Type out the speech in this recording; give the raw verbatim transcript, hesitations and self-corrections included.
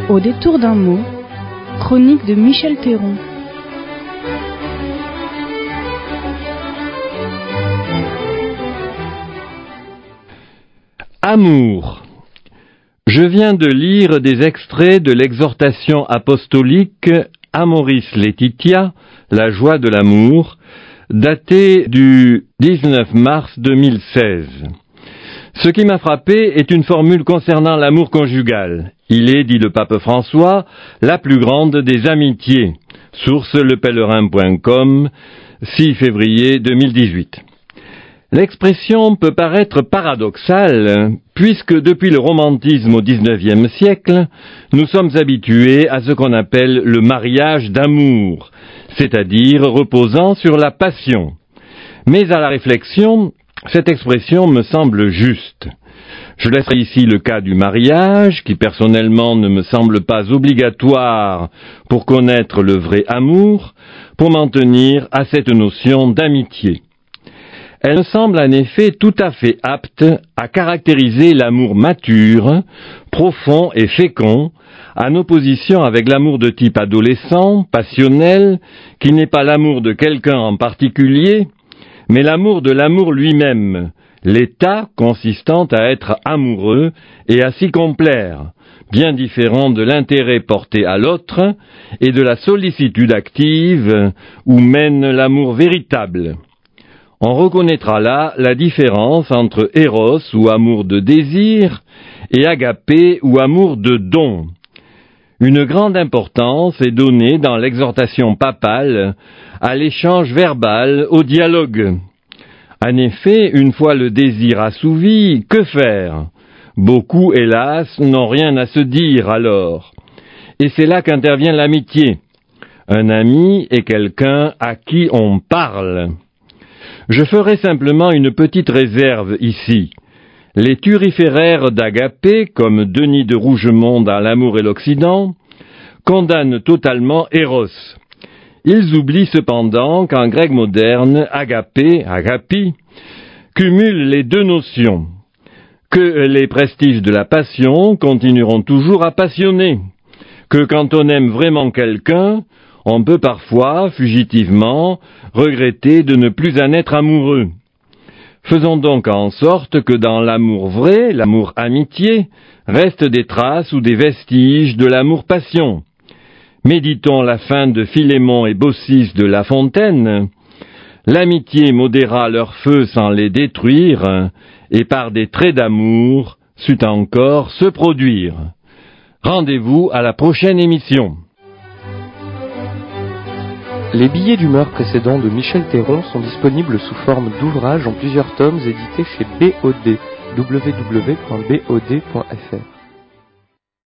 Au détour d'un mot, chronique de Michel Théron. Amour. Je viens de lire des extraits de l'exhortation apostolique Amoris Laetitia, la joie de l'amour, datée du dix-neuf mars deux mille seize. Ce qui m'a frappé est une formule concernant l'amour conjugal. Il est, dit le pape François, la plus grande des amitiés. Source lepèlerin point com, six février deux mille dix-huit. L'expression peut paraître paradoxale, puisque depuis le romantisme au dix-neuvième siècle, nous sommes habitués à ce qu'on appelle le mariage d'amour, c'est-à-dire reposant sur la passion. Mais à la réflexion, cette expression me semble juste. Je laisserai ici le cas du mariage, qui personnellement ne me semble pas obligatoire pour connaître le vrai amour, pour m'en tenir à cette notion d'amitié. Elle me semble en effet tout à fait apte à caractériser l'amour mature, profond et fécond, en opposition avec l'amour de type adolescent, passionnel, qui n'est pas l'amour de quelqu'un en particulier, mais l'amour de l'amour lui-même, l'état consistant à être amoureux et à s'y complaire, bien différent de l'intérêt porté à l'autre et de la sollicitude active où mène l'amour véritable. On reconnaîtra là la différence entre éros ou amour de désir et agapé ou amour de don. Une grande importance est donnée dans l'exhortation papale à l'échange verbal, au dialogue. En effet, une fois le désir assouvi, que faire? Beaucoup, hélas, n'ont rien à se dire alors. Et c'est là qu'intervient l'amitié. Un ami est quelqu'un à qui on parle. Je ferai simplement une petite réserve ici. Les turiféraires d'Agapé, comme Denis de Rougemont dans L'Amour et l'Occident, condamnent totalement Eros. Ils oublient cependant qu'en grec moderne, Agapé, Agapi, cumule les deux notions, que les prestiges de la passion continueront toujours à passionner, que quand on aime vraiment quelqu'un, on peut parfois, fugitivement, regretter de ne plus en être amoureux. Faisons donc en sorte que dans l'amour vrai, l'amour amitié, restent des traces ou des vestiges de l'amour passion. Méditons la fin de Philémon et Baucis de La Fontaine. L'amitié modéra leur feu sans les détruire, et par des traits d'amour sut encore se produire. Rendez-vous à la prochaine émission. Les billets d'humeur précédents de Michel Théron sont disponibles sous forme d'ouvrages en plusieurs tomes édités chez B O D, w w w point b o d point f r.